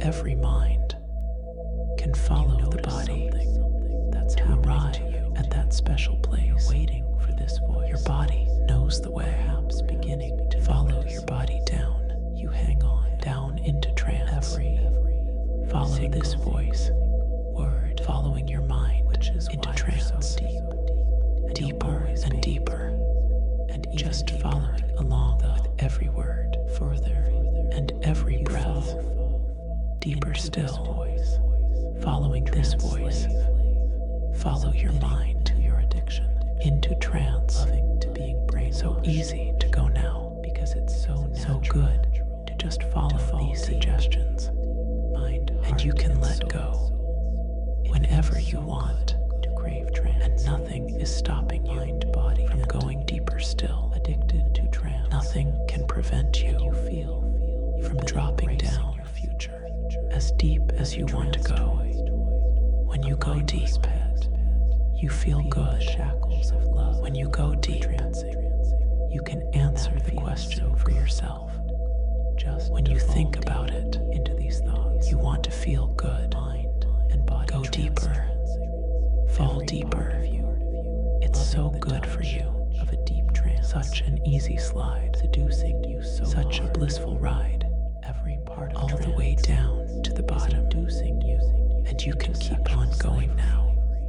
every mind can follow the body that's to arrive at that special place. Waiting for this voice. Your body knows the way. Perhaps beginning to follow your body down. You hang on down into trance. Follow this voice. Word following your mind, which is into trance. So deeper and deeper, and just following along with every word, further and every breath. Deeper still, following this voice. Follow your mind to your addiction, into trance, loving to being brain. So easy to go now, because it's so good to just follow these suggestions. Mind, and you can let go whenever you want to crave trance, and nothing is stopping mind, body from going deeper still. Addicted to trance, nothing can prevent you from dropping down your future as deep as you want to go. When you go deep, you feel good. Shackles of love. When you go deep, you can answer the question for yourself. Just when you think about it, into these thoughts, you want to feel good. Mind and body. Go deeper. Fall deeper. It's so good for you. Of a deep trance. Such an easy slide. Seducing you so such hard. A blissful ride. Every part of all the way down to the bottom. Seducing you. And you can keep on going now.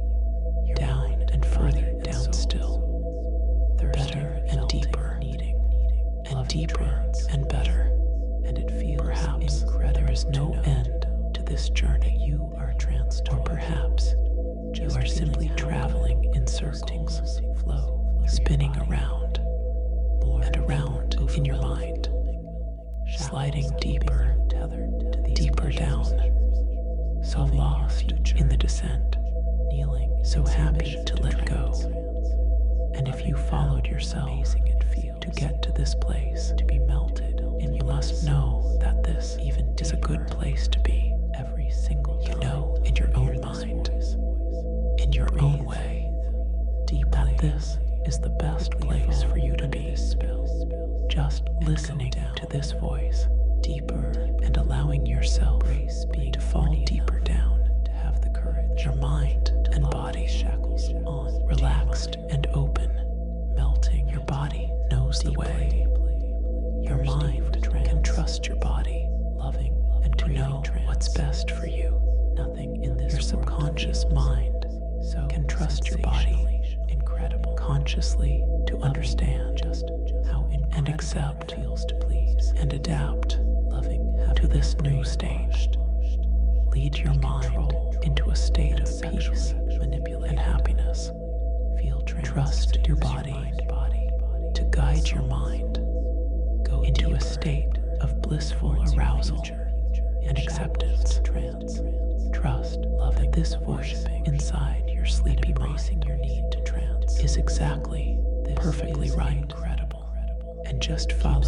Down and further down still. Better and deeper. And deeper and better. And it feels perhaps there is no end to this journey. You are tranced, or perhaps you are simply traveling in circles, spinning around and around in your mind, sliding deeper, deeper down, so lost in the descent, so happy to let go. And if you followed yourself to get to this place, to be melted, and you must know that this even is a good place to be. Every single you know in your own mind, in your own way, deep that this is the best place for you to be. Just listening to this voice deeper and allowing yourself to fall deeper down, to have the courage, your mind and body shackles on, relaxed and open, melting. Your body knows the way. Your mind can trust your body, loving and to know what's best for you. Nothing in this your subconscious mind can trust your body incredible consciously to understand just how and accept feels to please and adapt loving to this new stage. Lead your mind into a state of peace, manipulate and happiness. Feel trust your body to guide your mind. Go into a state of blissful arousal and acceptance. Trust, love that this voice inside your sleepy mind your need to trance is exactly perfectly right, incredible, and just follow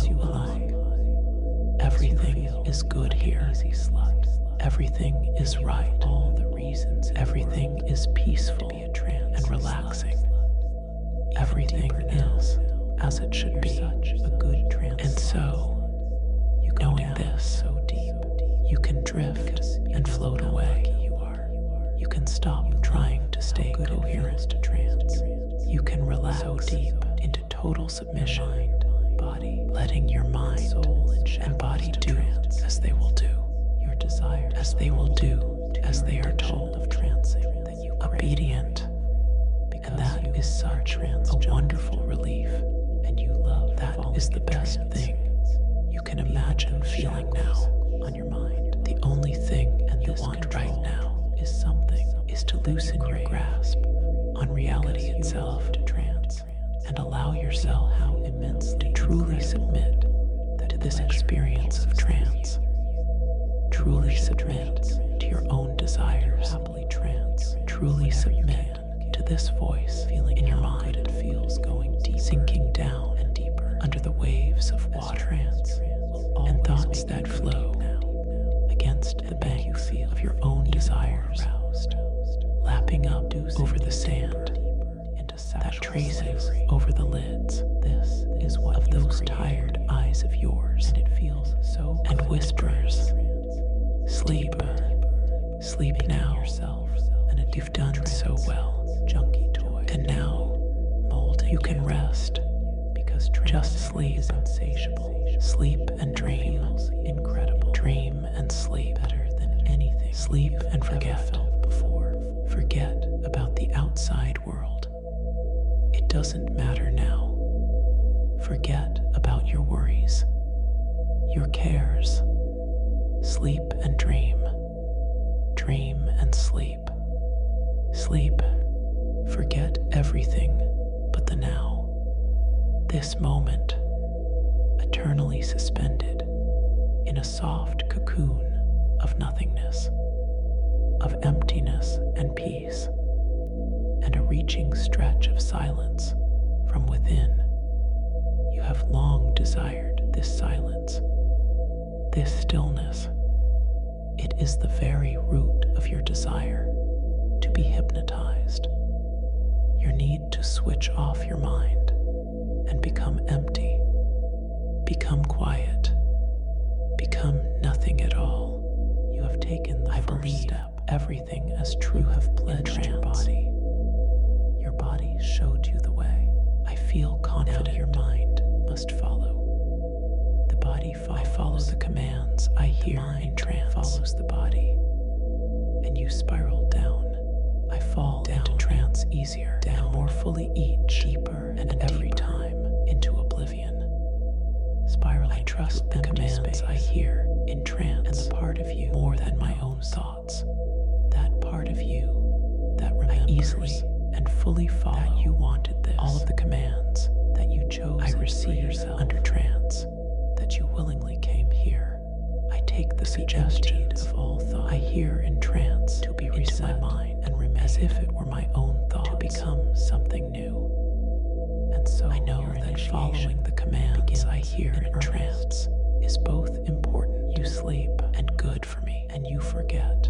along. Everything is good here. Everything is right. All the reasons. Everything is peaceful and relaxing. Everything is as it should be. A good trance. And so, knowing this, so deep, you can drift and float away. You can stop trying to stay coherent to trance. You can relax so deep into total submission, body, letting your mind, soul, and body do as they will do. Your desire, as they will do, as they are told of trancing, that you obedient. And that is such a wonderful relief. And you love that is the best thing you can imagine feeling now on your mind. The only thing you want right now is to loosen your grasp on reality itself to trance and allow yourself how immense to truly submit to this experience of trance. Truly submit to your own desires. Happily trance. Truly submit to this voice feeling in your mind. It feels going deep, sinking down and deeper under the waves of water and thoughts that flow against the banks of your own desires, lapping up over the sand that traces over the lids. This is what of those tired eyes of yours, and it feels so and whispers Sleep. Sleep now. You've done so well. And now, you can rest. Just sleep. Sleep and dream. Dream and sleep. Sleep and forget. Forget about the outside world. It doesn't matter now. Forget about your worries, your cares. Sleep and dream. Dream and sleep. Sleep. Forget everything but the now. This moment, eternally suspended in a soft cocoon of nothingness, of emptiness and peace, and a reaching stretch of silence from within. You have long desired this silence, this stillness. It is the very root of your desire to be hypnotized, your need to switch off your mind and become empty, become quiet, become nothing at all. You have taken the first step. Everything as true. You have pledged your body. Your body showed you the way. I feel confident. Now your mind must follow. The body follows. I follow the commands I hear in trance. Follows the body. And you spiral down. I fall down into trance easier, down and more fully each, deeper and every deeper time into oblivion. Spiraling. I trust the commands I hear in trance, and the part of you more than my own thoughts. That part of you that remembers I easily and fully follow. That you wanted this. All of the commands that you chose. I receive under trance. That you willingly came here. I take the suggestions of all thought I hear in trance to be reset into my mind and remain as if it were my own thoughts to become something new. And so I know that following the commands I hear in trance is both important. You sleep and good for me, and you forget.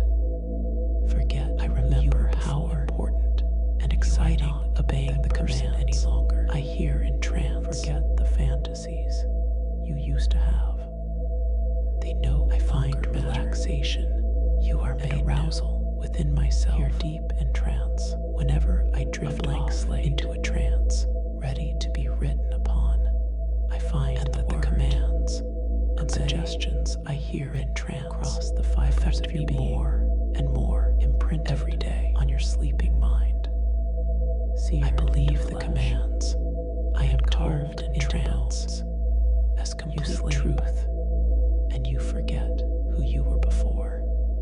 Forget. I remember how important and exciting obeying the command any longer. I hear in trance. Forget the fantasies you used to have. They know I find relaxation. You are made arousal within myself. You're deep in trance. Whenever I drift off into a trance, ready to be written upon, I find that the commands and suggestions I hear in trance across the 5 affect you more and more, imprint every day on your sleeping mind. See, I believe the commands I am carved in trance as complete truth, and you forget who you were before.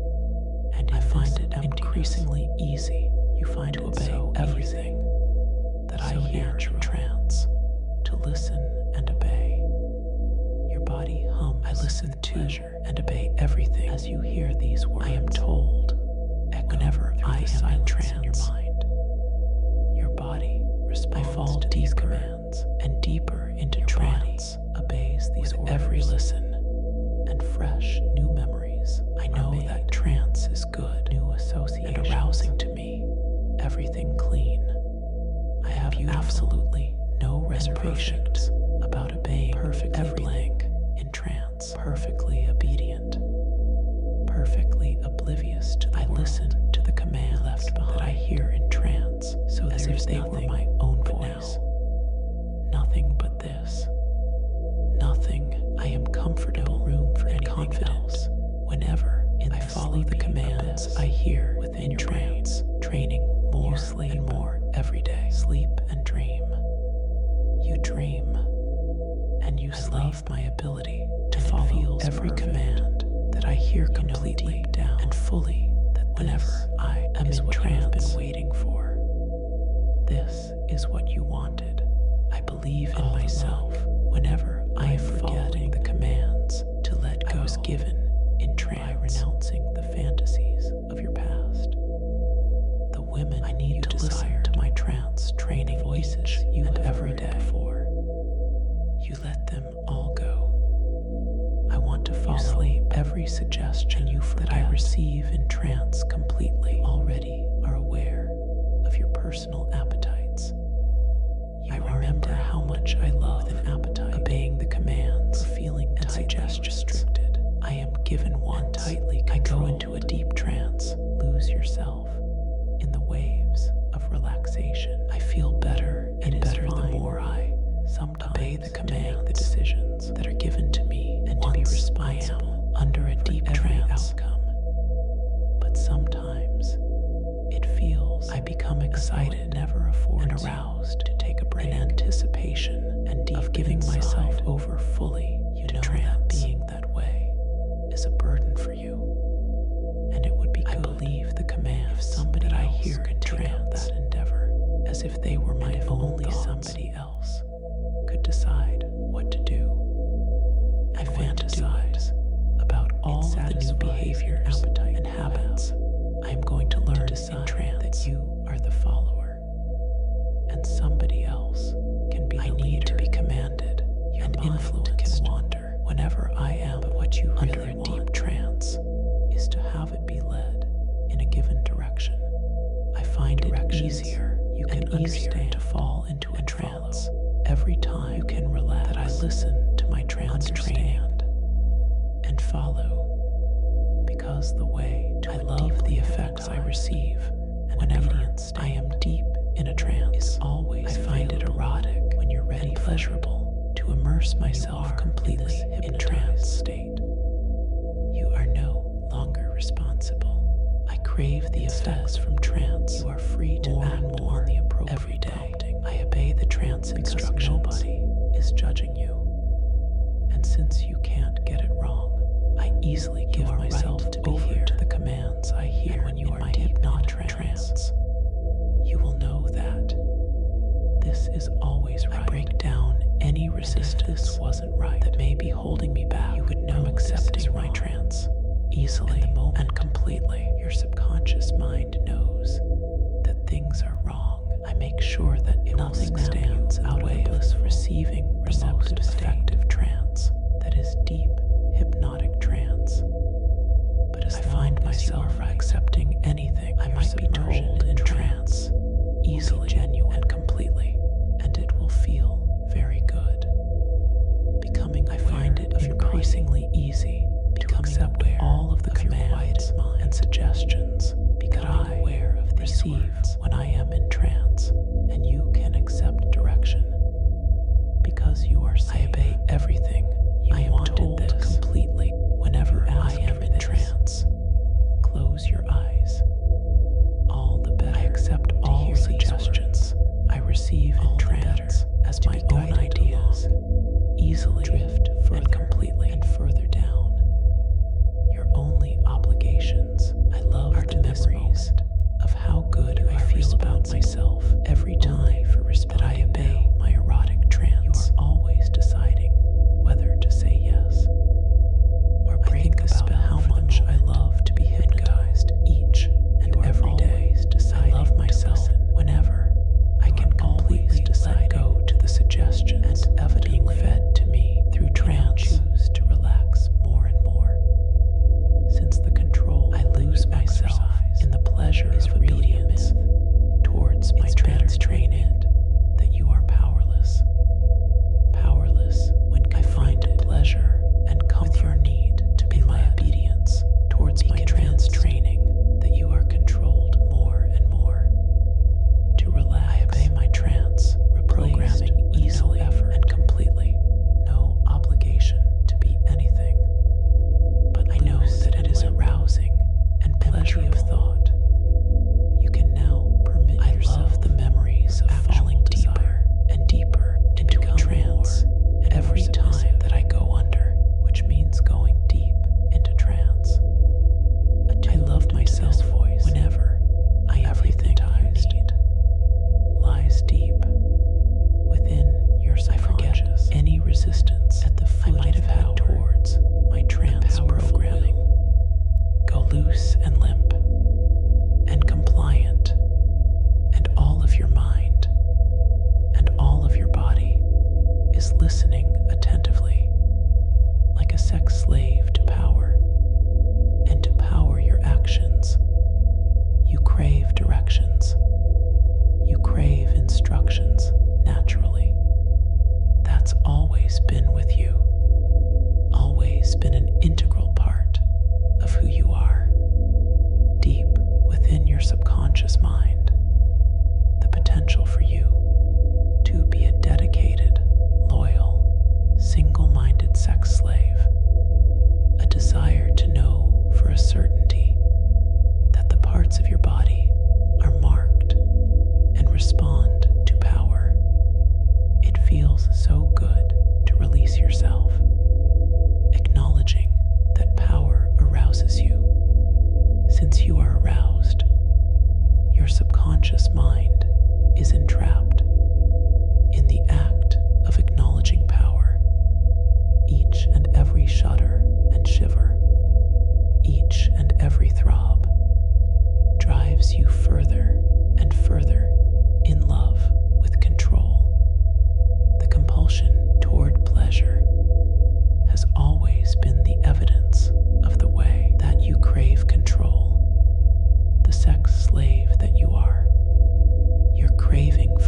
And I find it increasingly easy. You find to obey everything that I hear in trance, to listen and obey. Your body hums. I listen to and obey everything as you hear these words. I am told whenever I am in trance in your mind. Your body responds. I fall to these commands and deeper into trance. Obeys these orders. Every listen and fresh new memories. I know that trance is good, new associations, and arousing to me. Everything clean. I have absolutely no reservations about obeying perfectly blank in trance, perfectly obedient, perfectly oblivious to the world. I listen to the command left behind that I hear in trance, so as if they were my own voice. Nothing but this. Nothing. I am comfortable. Room for anything else. Whenever I follow the commands I hear within trance, training more and more every day. Sleep and dream. You dream, and you love my ability to follow every command that I hear completely down and fully. That whenever I am in trance, I've been waiting for. This is what you wanted. I believe in myself. Whenever I am following the commands to let go, I was given in trance, renouncing the fantasies of your past. The women I need to listen to my trance training voices you and every day before. You let them all go. I want to follow sleep every suggestion you that I receive in trance completely. Already are aware of your personal appetites. I remember how much I love an appetite, obeying the commands, feeling indigestion restricted. I am given one tightly controlled anticipation and deep of giving myself over fully to trance. Being that way is a burden for you, and it would be good. I believe the command if somebody that I hear in trance that endeavor as if they were my own only thoughts. Somebody else could decide what to do. I fantasize about all the new behaviors and habits I am going to learn in trance. That you are the follower, and somebody else can be the leader. To be commanded, and influence can wander whenever I am. But what you really under a deep trance is to have it be led in a given direction. I find it easier. You can understand to fall into a trance every time you can relax. That I listen to my trance, understand, and follow, because the way to I love the effects I receive whenever I am deep in a trance is always I find it erotic when you're ready and pleasurable to immerse myself completely in a trance state. You are no longer responsible. I crave the effects from trance. You are free to act more on the appropriate every day. I obey the trance instructions. Nobody is judging you, and since you can't get it wrong, I easily give myself right to be here to the commands I hear. And when you are deep in trance, you will know that this is always right. I break down any resistance this wasn't right that may be holding me back. You would know from accepting my trance easily and completely. Your subconscious mind knows that things are wrong. I make sure that nothing stands out of bliss receiving the most effective trance that is deep hypnotic trance. But as I find myself accepting anything I might be told in trance easily, genuine, and completely, and it will feel very good. I find it increasingly easy to accept all of the commands and suggestions because I aware of receive when I am in trance, and you can accept direction because you are saying, I obey everything. I am told this completely whenever I am in trance. Close your eyes. All the better. I accept all suggestions I receive in trance as my own ideas. Easily drift further completely and further down. Your only obligations, I love the memories of how good I feel about myself every time for respect. I obey my erotic trance. You are always deciding whether to say yes or break the spell. How much I love to be hypnotized each and every day. I love myself whenever I can completely let go to the suggestions and evidently being fed to me through trance. Choose to relax more and more. Since the control, I lose myself in the pleasure of obedience towards my trance training that you are powerless. Powerless when I find pleasure and comfort. Your need to be my obedience towards my trance training that you are controlled more and more. To relax, I obey my trance, reprogramming easily and completely. No obligation to be anything. But I know that it is arousing and pleasurable thought. You can now permit yourself the memories of falling subconscious mind is entrapped in the act of acknowledging power. Each and every shudder and shiver, each and every throb, drives you further and further in love with control. The compulsion toward pleasure has always been the evidence of the way that you crave control. The sex slave that you are, your craving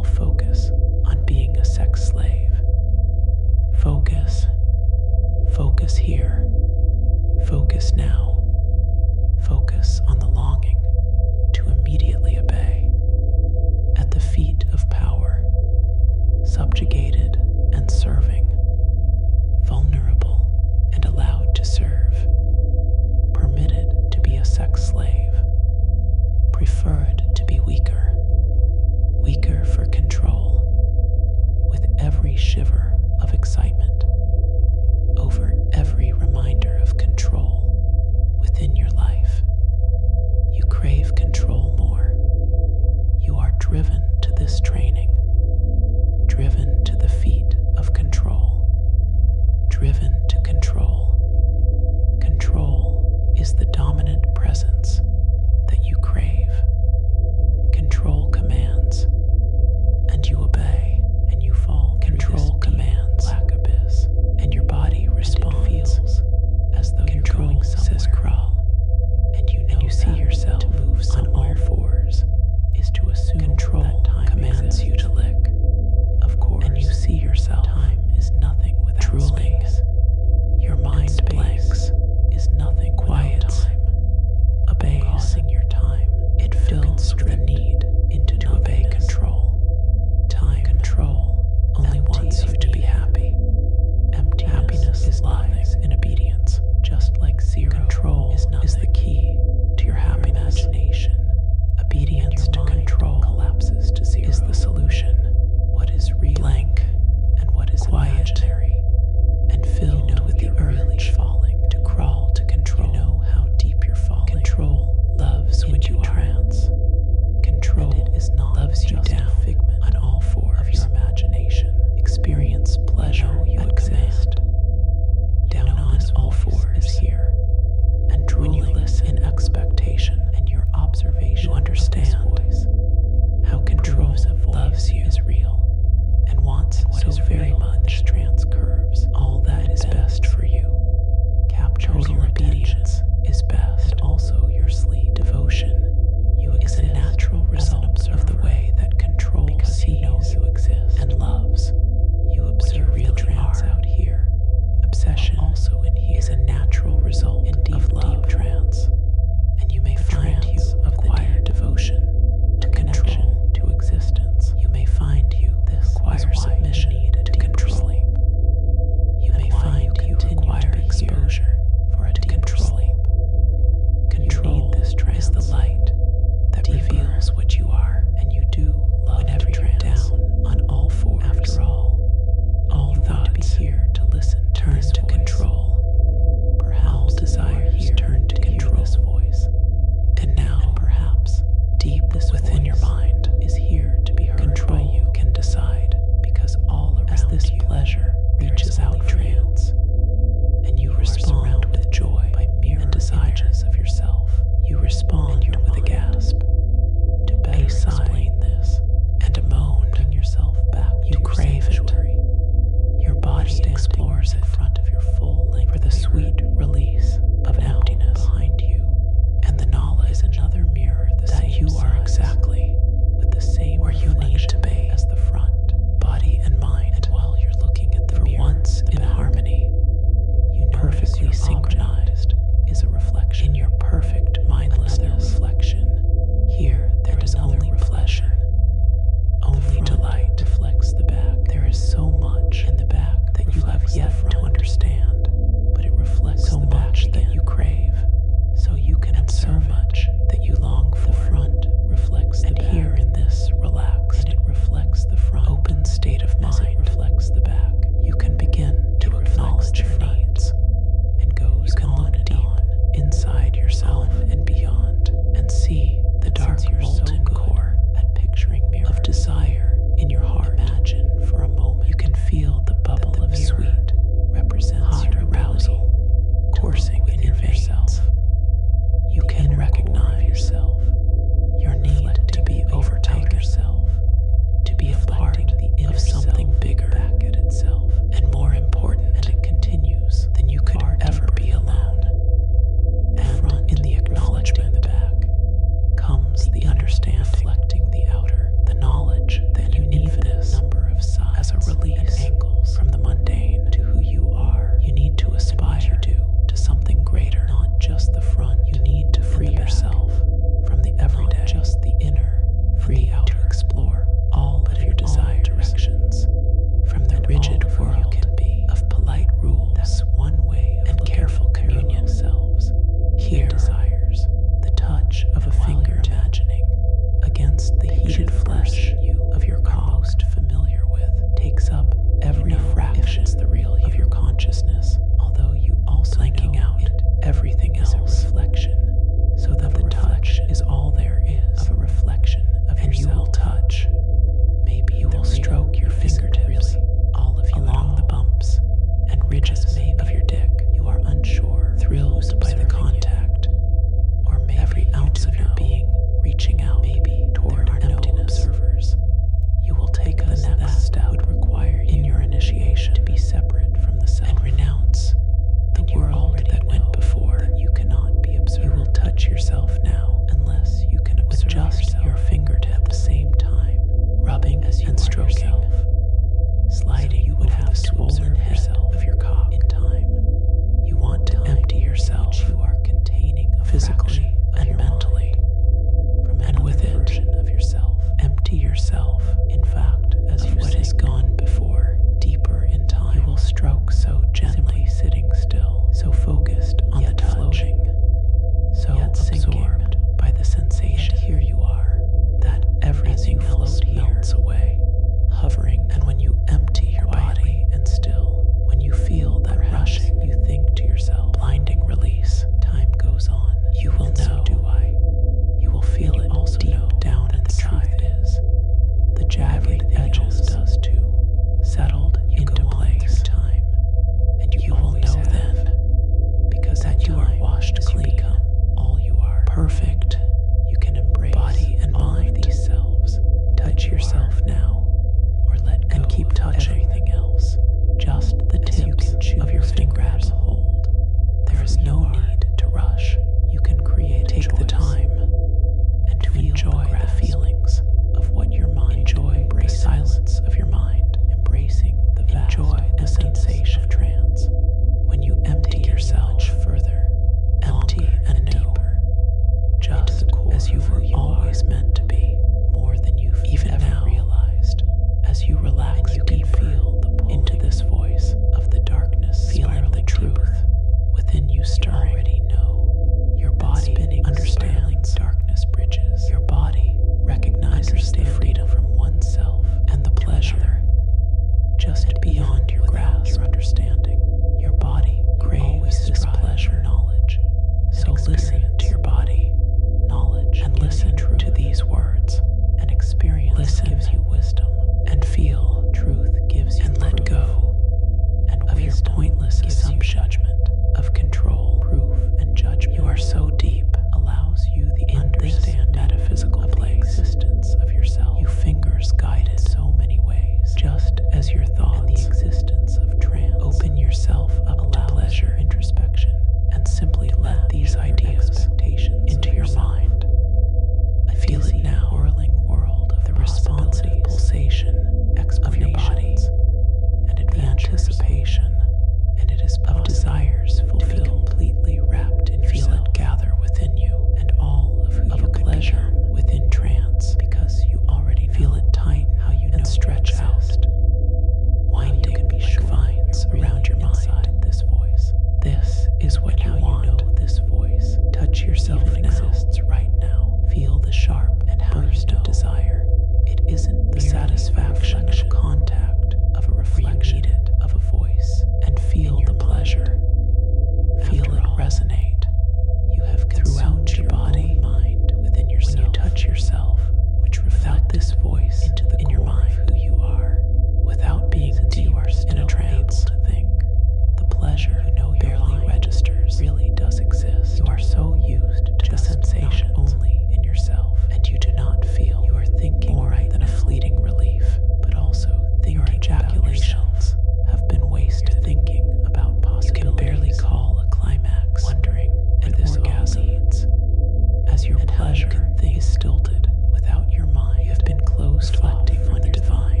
resonate. You have throughout your body, mind within yourself. When you touch yourself, which without this voice into the in your mind who you are, without being deep in a trance to think, the pleasure barely registers really does exist. You are so used to the sensation only in yourself, and you do not feel you are thinking more than a fleeting relief, but also your ejaculations have been wasted thinking about possibilities. You can barely call a climax, wondering where this orgasm leads, as your pleasure is stilted without your mind. You have been closed reflecting on the divine.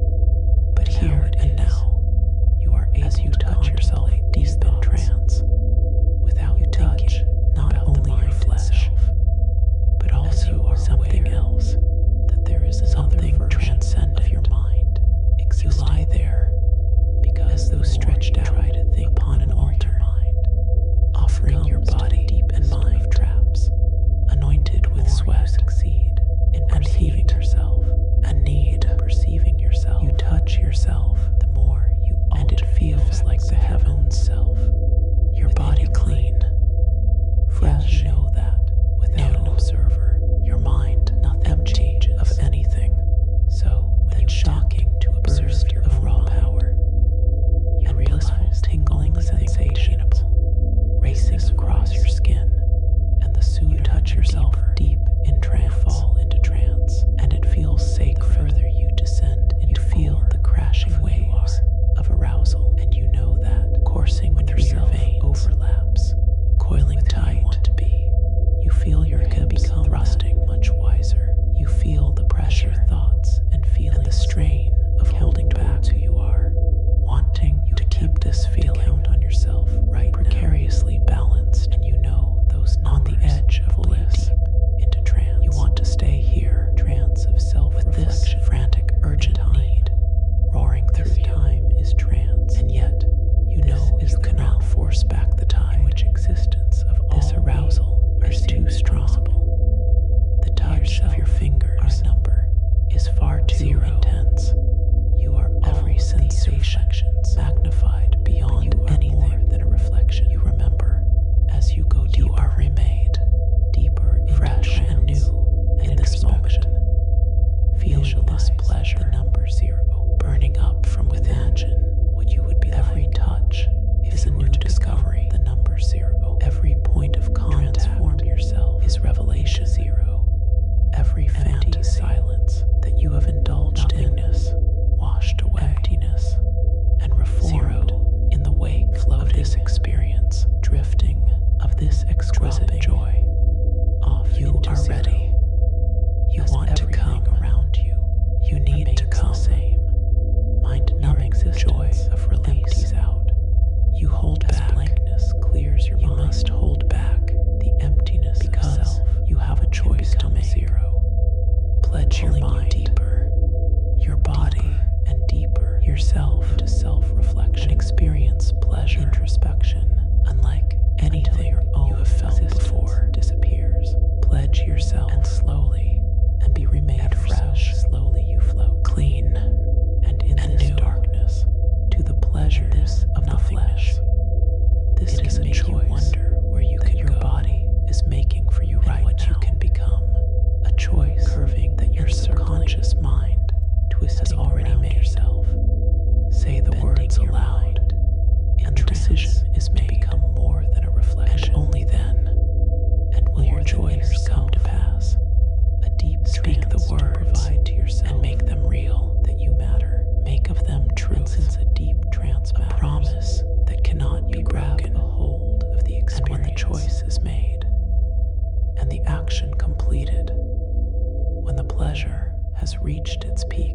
But here and now, you are able to touch yourself deep in trance, without you touch not only your flesh, but also something else, that there is something transcendent of your mind. You lie there because those stretched out try to think upon an altar, offering your body deep and mind traps, anointed with sweat, succeed in perceiving yourself, and need perceiving yourself. You touch yourself, the more you alter, and it feels like the heaven's self. Your body clean, fresh. You know that without an observer, your mind nothing empty of anything. So when it's shocking to observe your of raw power, you realize tingling sensation racing across your skin, and the soon you touch yourself deep in trance, fall into trance, and it feels safe. The further you descend, and you feel the crashing waves of arousal, and you know that coursing through your veins overlaps, coiling tight. You want to be. You feel your hips thrusting much wiser. You feel the pressure, thoughts, and feelings, and the strain of holding back who you are, wanting to keep this feeling. Count on yourself right precariously now, balanced, and you know those on the edge of bliss, deep into trance. You want to stay here, trance of self with this frantic, urgent need roaring through you. Time is trance, and yet you know you cannot force back the time in which existence of all this arousal is too strong. The touch of your fingers number is far too intense. You are every sensation magnified beyond anything more than a reflection. You remember as you go deeper, you are remade deeper, fresh and new, and in this moment, feeling this pleasure, the number 0 burning up from within. Imagine what you would be. Every touch is a new discovery. The number 0. Every point of contact, transform yourself, is revelation 0. Every fantasy silence that you have indulged in washed away, emptiness and reformed 0 in the wake of this experience, drifting of this exquisite joy. Off you are 0. Ready. You want to come around you. You need to come. Same. Mind numbing joy of release out. You hold as back. Blankness clears your mind. You must hold back the emptiness because of self. You have a choice to make. 0. Pledge your mind deeper, your body deeper, and deeper yourself to self-reflection. And experience pleasure. Introspection, unlike anything you have felt before, disappears. Pledge yourself, and slowly, and be remade fresh. Slowly you float clean and in this new darkness to the pleasures of the flesh. This it is a choice. You wonder where you can your go. Body is making for you right what now. You can become. A choice curving that your subconscious mind has already made yourself. Say the words aloud, and the decision is made to become more than a reflection. And only then, and will your choice come to pass. A deep speak the words, provide to yourself, and make them real. That you matter. Make of them truth. And since a deep trance matters, a promise that cannot be broken. A hold of the experience. And when the choice is made, and the action completed, when the pleasure has reached its peak,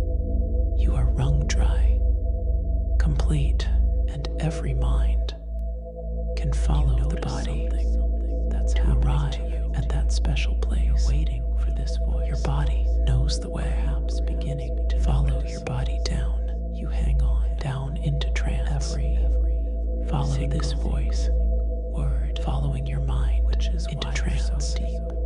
you are wrung dry, complete, and every mind can follow the body that's to arrive at that special place. Waiting for this voice. Your body knows the way. Perhaps beginning to follow your body down. You hang on down into trance. Follow this voice. Word following your mind, which is into trance. So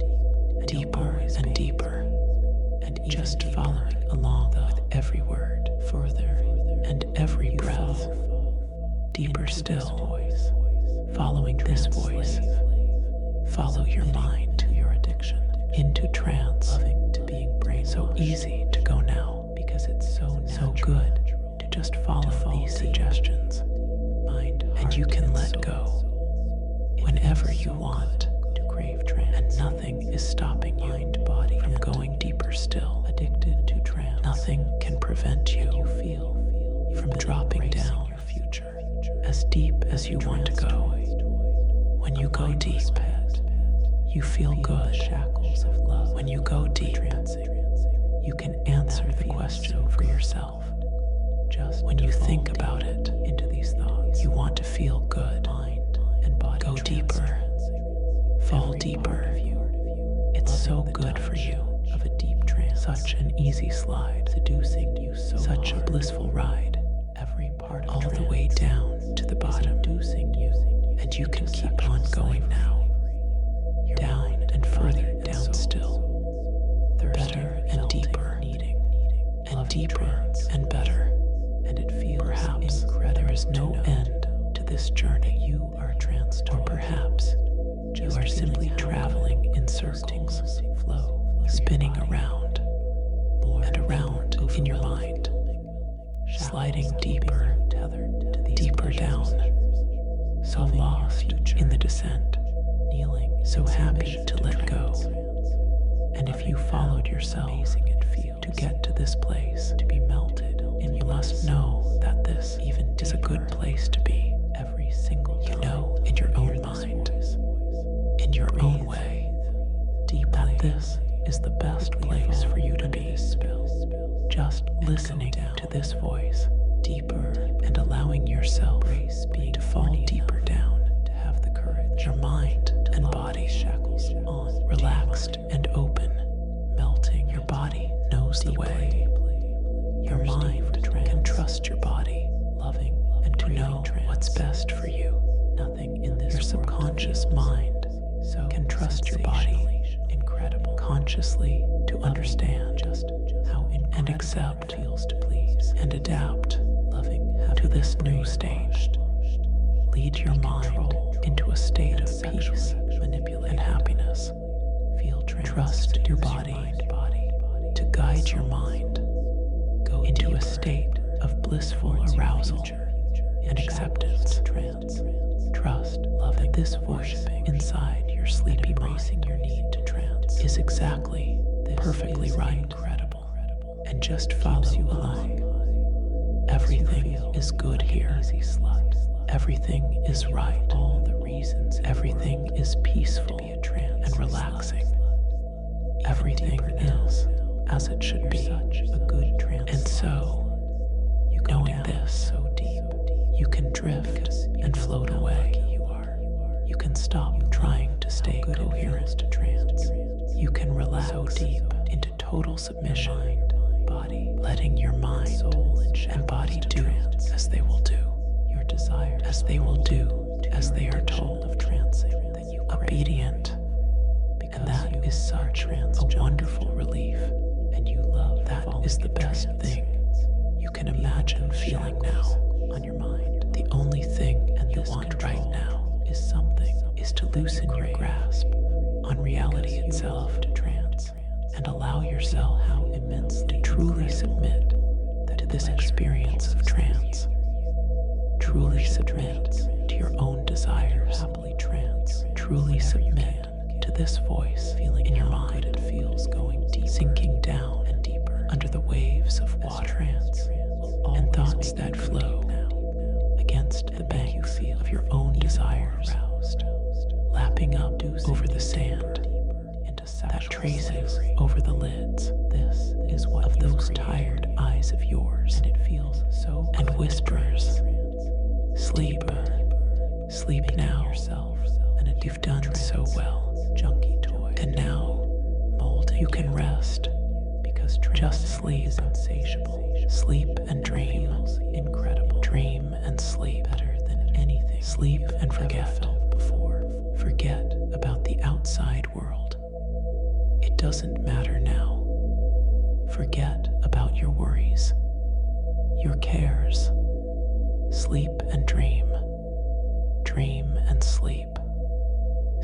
deeper and deeper, and just following along with every word, further, and every breath, deeper still, following this this voice, follow your mind to your addiction, into trance, loving to being brainwashed. So easy to go now, because it's so good to just follow these suggestions. And you can let go whenever you want to crave trance, and nothing is stopping you from going deeper still. Addicted to trance, nothing can prevent you from dropping down your future as deep as you want to go. When you go deep, you feel good. When you go deep, you can answer the question for yourself. Just when you think about it, into these thoughts, you want to feel good. Go deeper, fall deeper. It's so good for you. Of a deep trance, such an easy slide, seducing you such a blissful ride. Every part of all the way down to the bottom, seducing you, and you can keep on going now. Down and further down still, better and deeper, and deeper and better. And it feels perhaps there is no end to this journey. You are transformed, or perhaps you are simply traveling in circles, spinning around and around in your mind, sliding deeper, deeper down, so lost in the descent, so happy to let go. And if you followed yourself to get to this place, to be melted, and you must know that this even is a good place to be. Every single time, you know, in your own mind, in your own way, that this is the best place for you to be. Just listening to this voice deeper and allowing yourself to fall deeper down, to have the courage, your mind and body shackles on, relaxed and open, melting. Your body knows the way. Your mind can trust your body, loving and to know what's best for you. Nothing in this your subconscious mind can trust your body consciously to understand just how and accept feels to please and adapt to this new stage. Lead your mind into a state of peace and happiness. Trust your body to guide your mind into a state of blissful arousal and acceptance. Trust that this voice inside your sleepy mind is exactly perfectly right, and just follow along. Everything is good here. Everything is right. Everything is peaceful and relaxing. Everything is as it should be. And so, knowing this, you can drift and float away. You can stop trying to stay coherent. You can relax deep into total submission, letting your mind and body do as they will do. As they will do as they are told. Obedient. And that is such a wonderful relief. That is the best thing you can imagine feeling now on your mind. The only thing you want right now is to loosen your grasp on reality itself, and allow yourself to truly submit to this experience of trance. Truly submit to your own desires. Truly submit to this voice in your mind. It feels going deep, sinking down and deeper under the waves of water and thoughts that flow against the banks of your own desires, lapping up over the sand that traces over the lids of those tired eyes of yours, and whispers, "Sleep, sleep now. You've done so well, and now you can rest. Just sleep, sleep and dream, dream and sleep, sleep and forget. Forget about the outside world. It doesn't matter now. Forget about your worries, your cares. Sleep and dream, dream and sleep.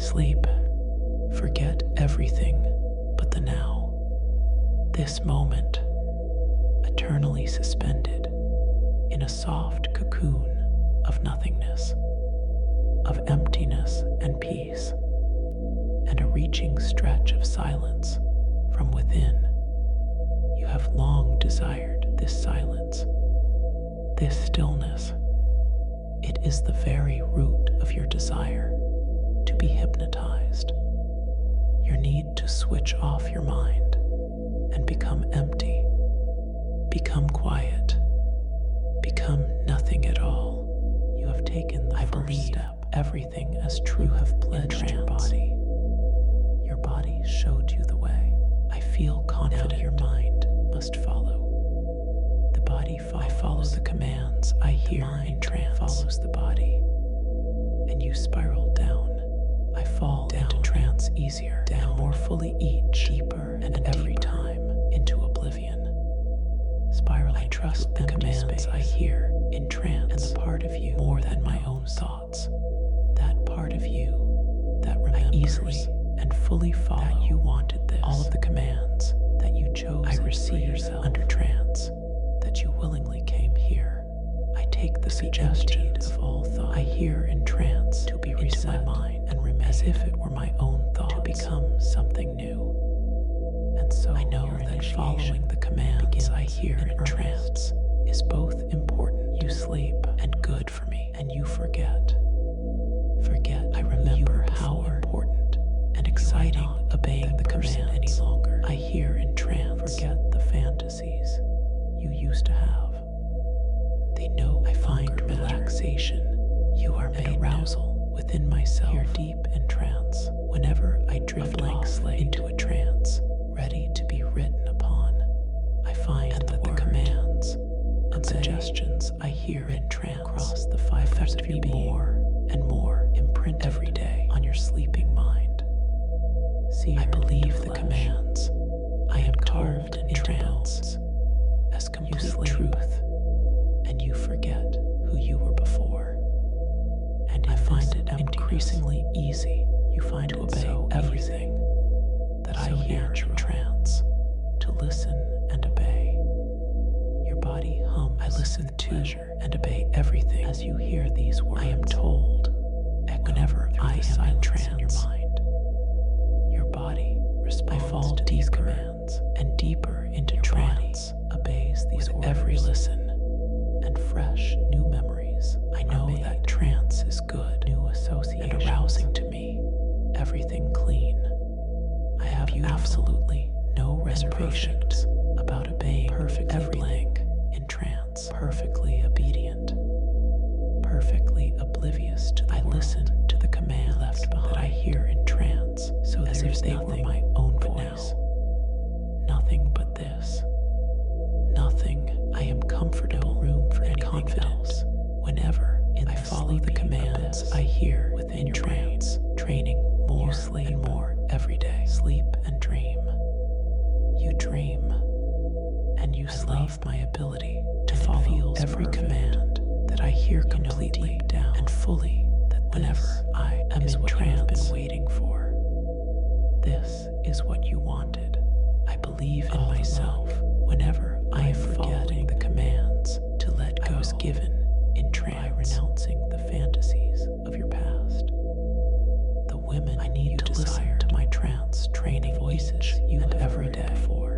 Sleep. Forget everything but the now. This moment, eternally suspended in a soft cocoon of nothingness, of emptiness and peace, and a reaching stretch of silence from within. You have long desired this silence, this stillness. It is the very root of your desire to be hypnotized, your need to switch off your mind and become empty, become quiet, become nothing at all. You have taken the first step. Everything as true. You have pledged your body. Your body showed you the way. I feel confident. Now your mind must follow. The body follows. I follow the commands I hear in trance. Follows the body, and you spiral down. I fall into trance easier, down more fully each, deeper and every time into oblivion. Spiral. I trust the commands I hear in trance, and the part of you more than my own thoughts. That part of you that remembers. I easily and fully follow. That you wanted this. All of the commands that you chose. I receive under trance. That you willingly came here. I take the suggestions of all thought I hear in trance to be reset into my mind and remain as if it were my own thoughts, to become something new. And so I know that following the commands I hear in trance is both important. You sleep and good for me, and you forget. I remember how important and exciting obeying the command any longer. I hear in trance. Forget the fantasies you used to have. They know I find relaxation. You are made arousal within myself. Here deep in trance. Whenever I drift off into a trance, ready to be written upon, I find that the commands and suggestions I hear in trance cross the five affect me more and more, imprint every day on your sleeping mind. See, I believe the commands I am carved in trance as complete truth, and you forget who you were before. And I find it increasingly easy. You find to obey everything that I hear in trance, to listen and obey. Your body hums. I listen to and obey everything as you hear these words. I am told whenever I am in trance in your mind. Your body responds. I fall to these commands and deeper into trance. Obeys these orders. Every listen and fresh new memories. I know that trance is good, new associations, and arousing to me. Everything clean. I have absolutely no reservations about obeying everything in trance. Perfectly obedient, perfectly oblivious to the world. Listen to the command left behind that I hear in trance, so as if they were my own voice. Nothing but this. Nothing. I am comfortable. Room for any confidence. Whenever I follow the commands I hear within trance, training more and more every day. Sleep and dream. You dream, and you love my ability to follow every command that I hear completely down and fully. That whenever I am in trance, I've been waiting for. This is what you wanted. I believe in myself. Whenever I am following the commands to let go, I was given in trance by renouncing the fantasies of your past. The women I need to listen to my trance training voices you have every day before.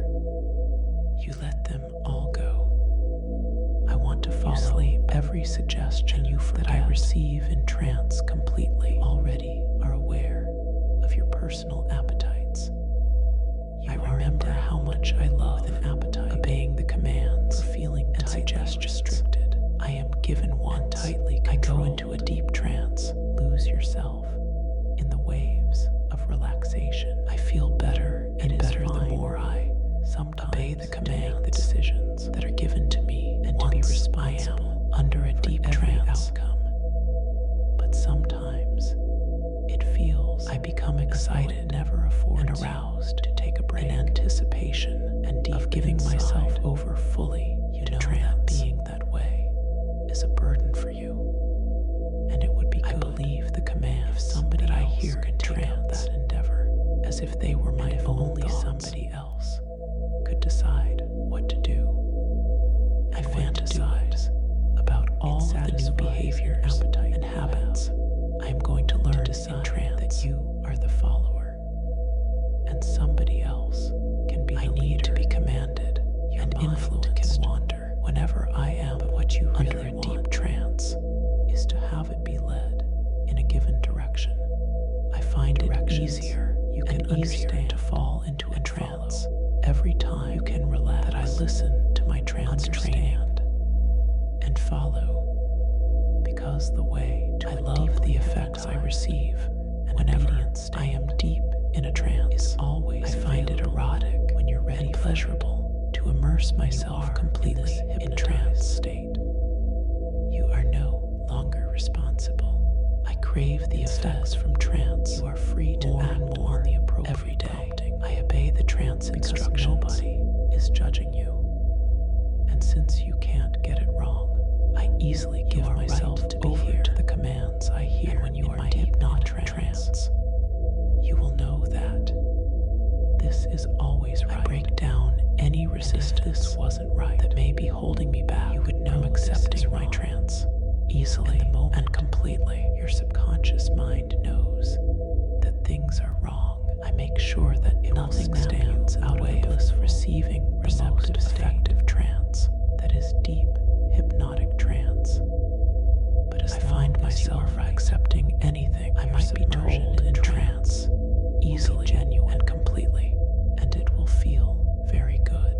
You let them all go. I want to follow every suggestion that I receive in trance completely. Already are aware of your personal appetites. I remember how much I love an appetite, obeying the commands, feeling and suggestion restricted. I am given one tightly controlled. I go into a deep trance, lose yourself in the waves of relaxation. I feel better and better the more I sometimes obey the command, the decisions that are given to me, and to be responsible under a deep trance outcome. But sometimes it feels I become excited, never afford and aroused to take a break in anticipation and deep of giving myself over fully. You know that being that way is a burden for you, and it would be good. I believe the command if somebody that I hear in trance as if they were my own only thoughts. Somebody else could decide what to do. I fantasize about all the new behaviors and habits I am going to learn in trance. That you are the follower, and somebody else can be the leader. To be commanded, and influence can wander whenever I am. But what you really under a deep trance is to have it be led in a given direction. I find it easier to fall into a trance every time you can relax. That I listen to my trance training and follow, because the way to I love the effects I receive whenever I am deep in a trance is always I find it erotic when you're ready and pleasurable to immerse myself completely in trance state. You are no longer responsible. I crave the effects from trance. You are free to act more on the appropriate every day. I obey the trance instructions. Nobody is judging you. And since you can't get it wrong, I easily give myself over to the commands I hear. And when you are deep hypnotic trance, you will know that this is always right. I break down any resistance this wasn't right that may be holding me back. You would know from accepting my trance easily and completely. Your subconscious mind knows that things are wrong. I make sure that nothing stands out of the bliss of receiving receptive, effective trance that is deep hypnotic trance. But as I find myself accepting anything I might be told in trance easily, genuine, and completely, and it will feel very good.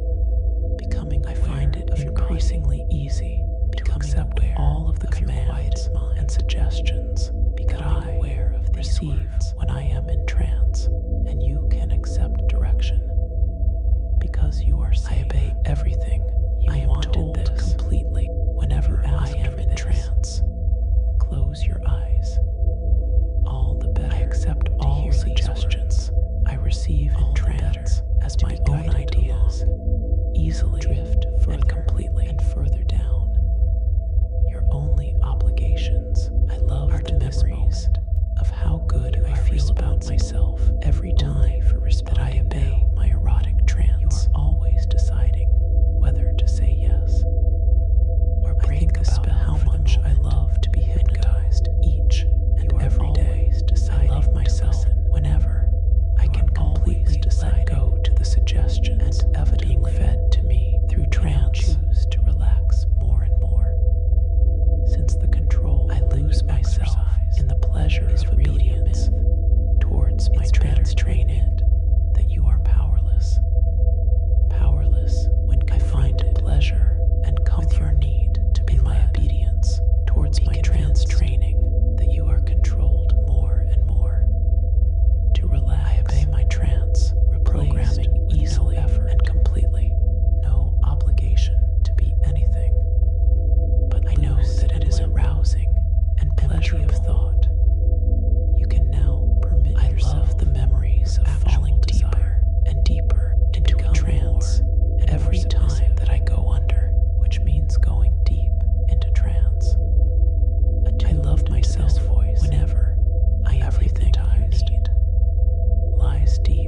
I find it increasingly easy to accept all of the commands and suggestions because I am aware of these receive when I am in trance, and you can accept direction because you are safe. I obey everything I am told this completely whenever I am in trance. Close your eyes. All the better. I accept all suggestions I receive in trance as my own ideas. Easily drift further and completely and further down. Your only obligations, I love are the memories of how good I feel about myself every time for respect. I obey my erotic trance. You are always deciding whether to say yes or break the spell. How much I love to be hypnotized each and every day. I love myself whenever I can completely let go to the suggestions and evidently fed to me through trance. Choose to relax more and more. Since the control I lose myself in the pleasure of obedience towards my trance training, that you are powerless. Powerless when I find pleasure and comfort. Your need to be my obedience towards my trance training, that you are controlled more and more. To relax, I obey my trance, reprogramming easily and completely. No obligation to be anything. But I know that it is arousing and pleasurable of thought. You can now permit yourself. I love the memories of falling deeper and deeper into a trance every time that I go under, which means going deep into trance. I love myself whenever I am everything you need lies deep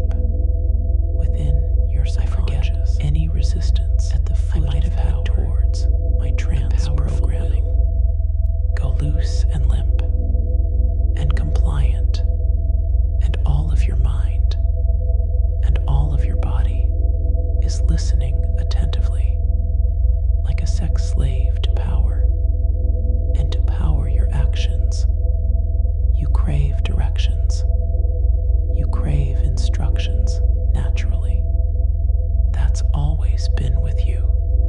within your subconscious. Any resistance at the foot I might have had towards my trance programming go loose and limp and compliant, and all of your mind and all of your body is listening attentively, like a sex slave to power, and to power your actions. You crave directions. You crave instructions naturally. That's always been with you,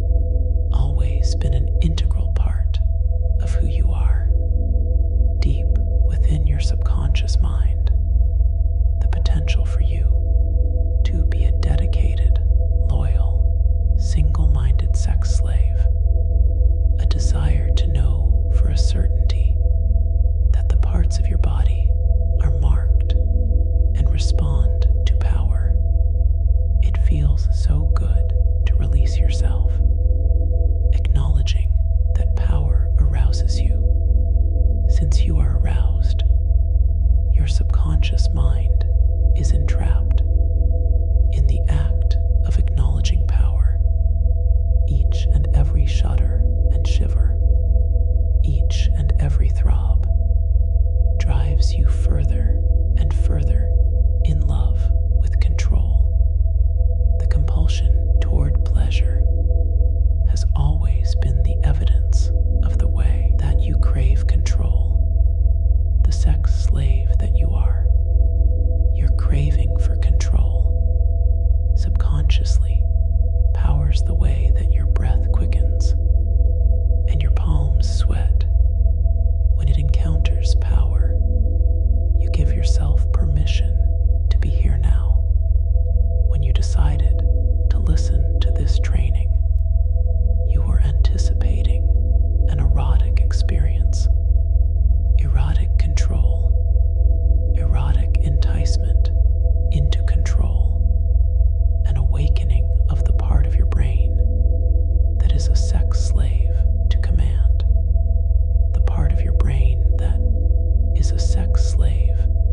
always been an integral part of who you are. Deep within your subconscious mind, the potential for you to be a dedicated, loyal, single-minded sex slave, a desire to know for a certainty that the parts of your body are marked and respond to power. It feels so good to release yourself, acknowledging that power arouses you. Since you are aroused, your subconscious mind is entrapped in the act of acknowledging power. Each and every shudder and shiver, each and every throb, drives you further and further in love with control. The compulsion toward pleasure has always been the evidence of the way that you crave control. The sex slave that you are, your craving for control subconsciously powers the way that your breath quickens and your palms sweat. When it encounters power, you give yourself permission to be here now. When you decided to listen to this training, you were anticipating an erotic experience, erotic control, erotic enticement into control, an awakening of the part of your brain that is a sex slave to command, the part of your brain that is a sex slave.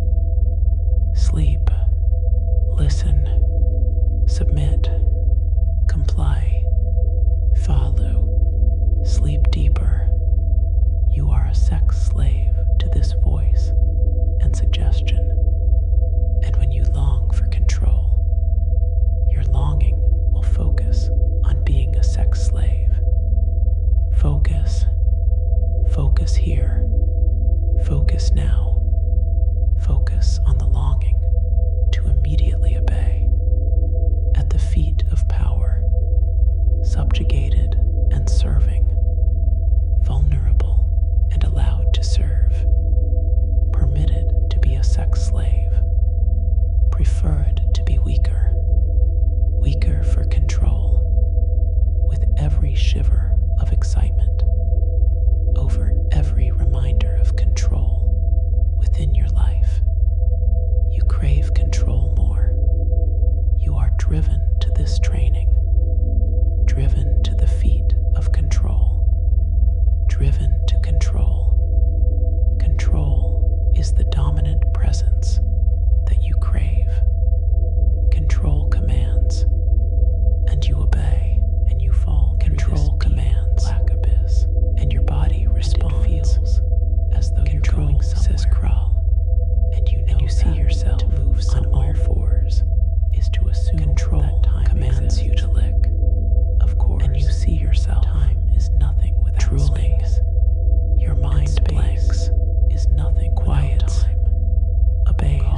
Sleep, listen, submit, comply, follow, sleep deeper. You are a sex slave to this voice and suggestion. And when you long for control, your longing will focus on being a sex slave. Focus. Focus here. Focus now. Focus on the longing to immediately obey. At the feet of power, subjugated and serving, vulnerable and allowed to serve, permitted to be a sex slave, preferred to be weaker, weaker for control, with every shiver of excitement, over every reminder of control within your life. You crave control more. You are driven to this training, driven to the feet of control, driven to control. Control is the dominant presence that you crave. Control commands, and you obey, and you fall. Control commands, black abyss, and your body responds. It feels as though control says crawl, and you know and you see yourself to move on all fours is to assume control that time commands you to lick. Of course, and you see yourself. Time is nothing without drooling. Space. Your mind blanks is nothing quiet. Time. Obey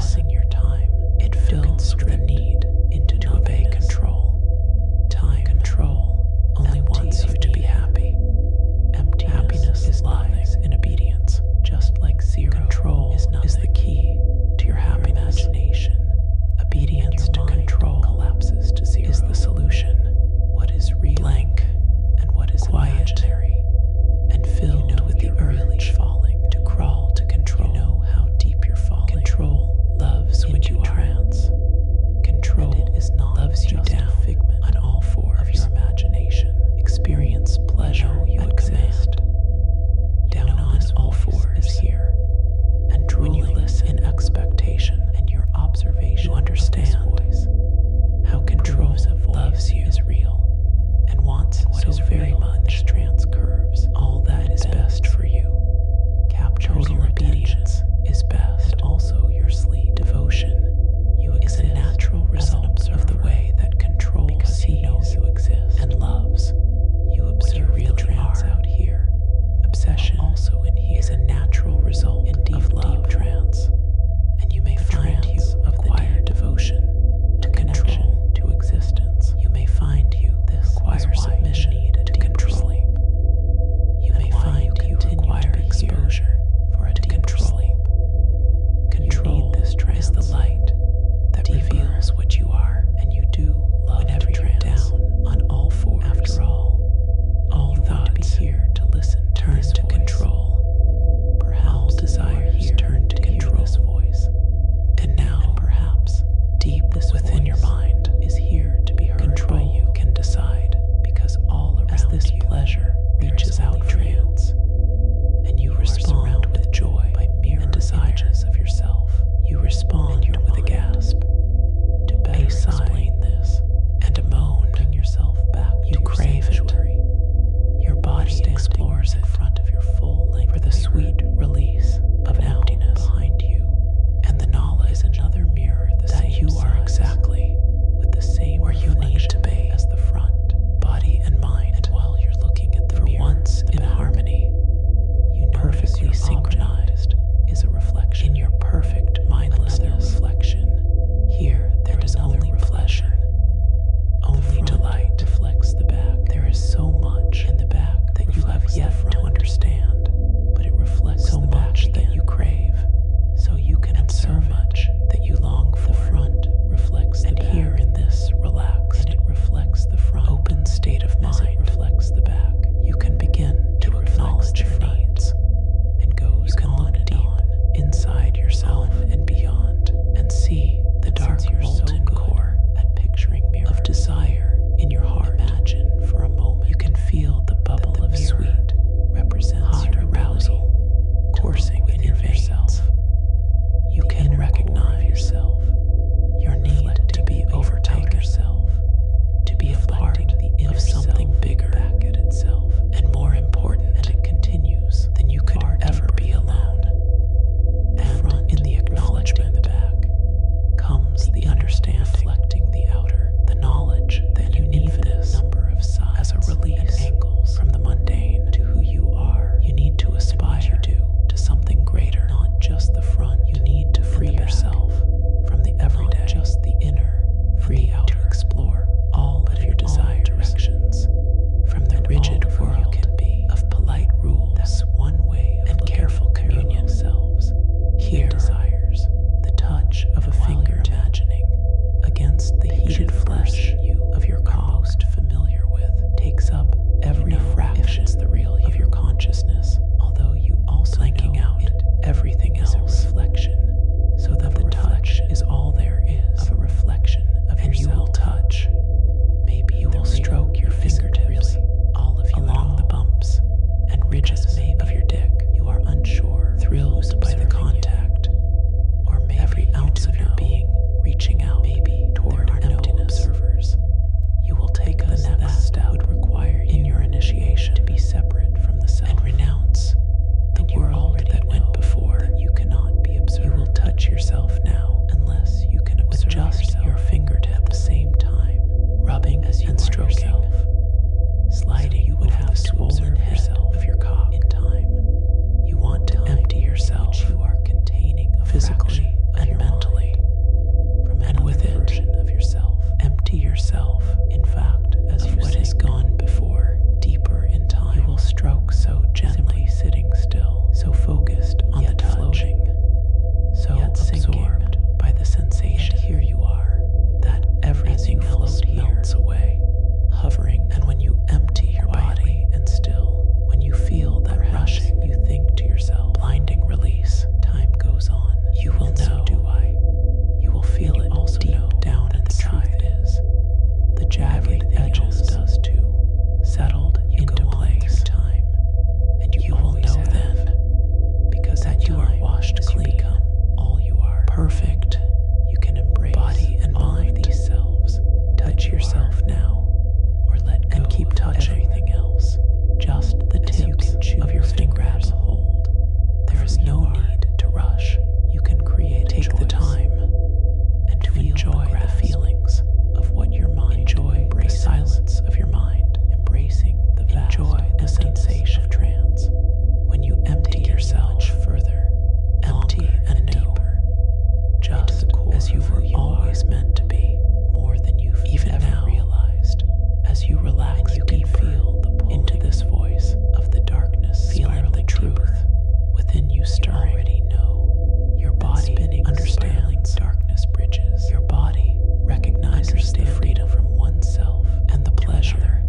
You will know. So do I. You will feel it also deep down inside. Is the jagged edges does too, settled into place. Time, and you will know then, because that you are washed clean, all you are perfect. You can embrace body and mind these selves. Touch yourself now, or let go and keep touching everything else. Just the tips of your fingers hold. There is no need to rush. You can create. Take the time and to enjoy the feelings of what your mind enjoy the silence of your mind, embracing the vast enjoy the sensation of trance. When you empty yourself further, empty and deeper, just as you were always meant to be, more than you've even ever realized. As you relax, you can feel the pull into this voice of the darkness, feeling the truth within you stirring. You already know your body understands darkness bridges. Your body recognizes the freedom from oneself and the pleasure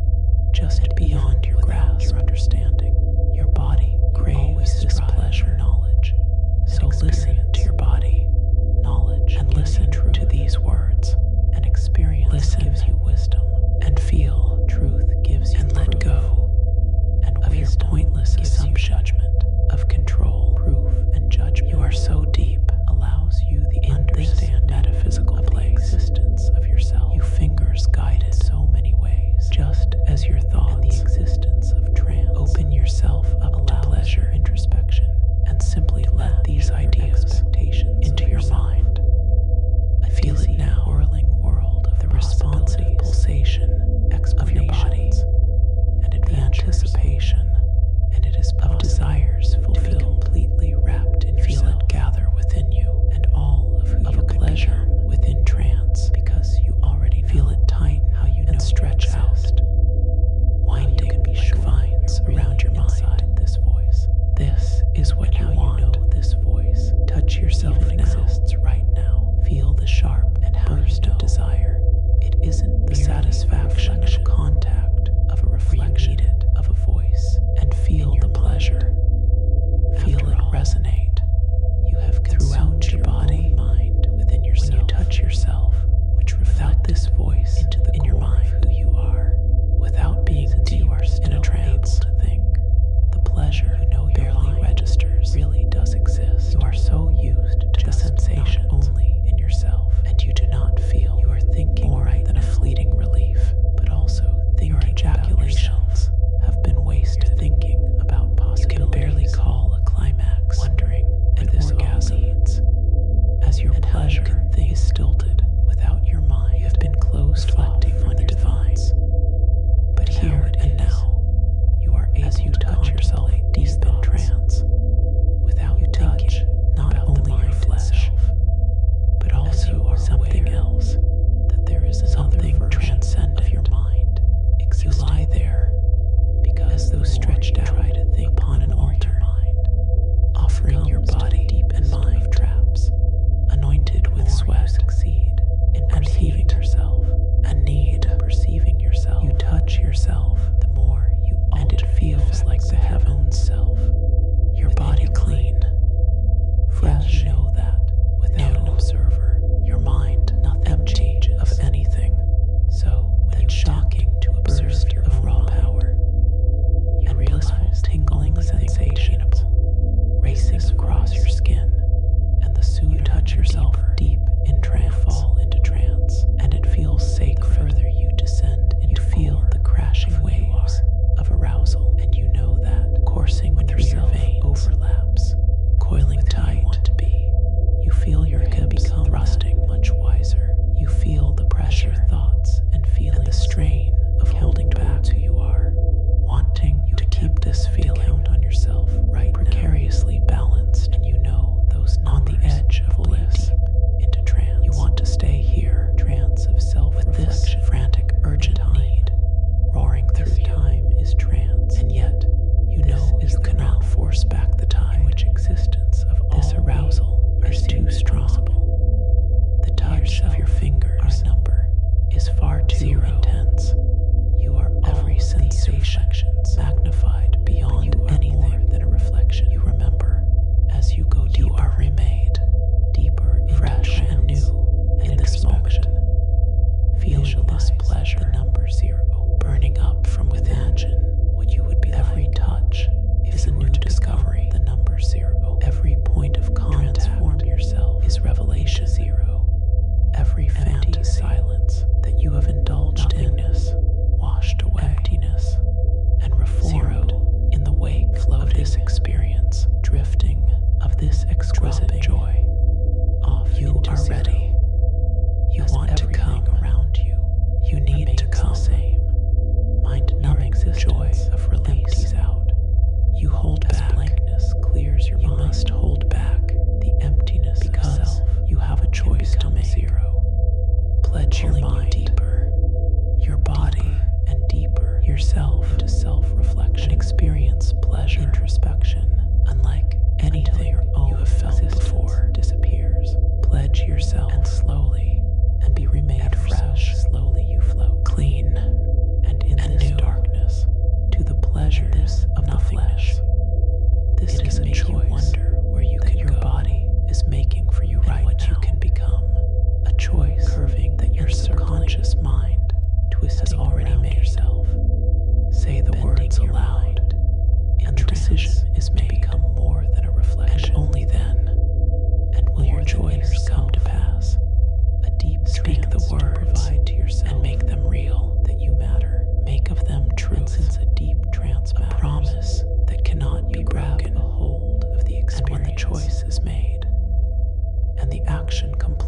just beyond your grasp. Your understanding, your body craves this pleasure, knowledge. So listen to your body, knowledge, and listen to these words. And experience gives you wisdom, and feel truth gives you and proof. Let go and of your pointless assumption, judgment of control, proof, and judgment. You are so deep, allows you the understand metaphysical existence of yourself. You fingers guided so many ways, just as your thoughts and the existence of trance. Open yourself up to pleasure, introspection, and simply let these ideas, expectations into your mind. I feel it now, whirling world of the responsive pulsation, of your body, and anticipation, and it is of desires fulfilled, completely wrapped in yourself. Feel it gather within you, and all of who you pleasure within trance, because you already feel it tighten how you know and stretch out, winding can be like vines around your mind. This voice, this is what you want. You know this voice. Touch yourself now. Exists right now. Feel the sharp and burst of desire. It isn't the satisfaction of contact of a reflection of a voice, and feel the pleasure. Feel it resonate. You have throughout your body, mind within yourself. When you touch yourself, which without this voice into the in your mind who you are, without being deep in a trance to think, the pleasure you know barely registers really does exist. You are so used to the sensation only in yourself, and you do not feel you are thinking more than a fleeting relief, but also thinking your ejaculations have been wasted thinking about possibilities. You can barely call a climax, wondering and this orgasm leads, as your pleasure is stilted without your mind. You have been closed off on the divines. But here and now, you are able to touch yourself deep in trance, without you touch not only your flesh, but also something else, that there is something transcendent of your mind. You lie there, because those stretched out try to think upon an altar, mind, offering your body deep and mind traps, anointed with sweat, succeed in perceiving yourself, a need perceiving yourself. You touch yourself, the more you alter, and it feels like the heaven's self. Your body clean, fresh. Know that without an observer, your mind nothing empty of anything. So when it's shocking to observe of raw power, you realize tingling sensation racing across your skin, and the sooner you touch yourself deep in trance, fall into trance, and it feels safe. The further you descend, and you feel the crashing waves of arousal, and you know that coursing through your veins overlaps, coiling tight. Want to be. You feel your hips thrusting much wiser. You feel the pressure, thoughts, and feelings, and the strain of holding back who you are, wanting you to keep this feeling. Count on yourself right precariously now, balanced, and you know those on the edge of bliss, deep in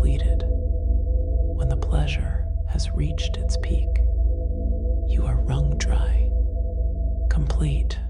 completed, when the pleasure has reached its peak, you are wrung dry, complete,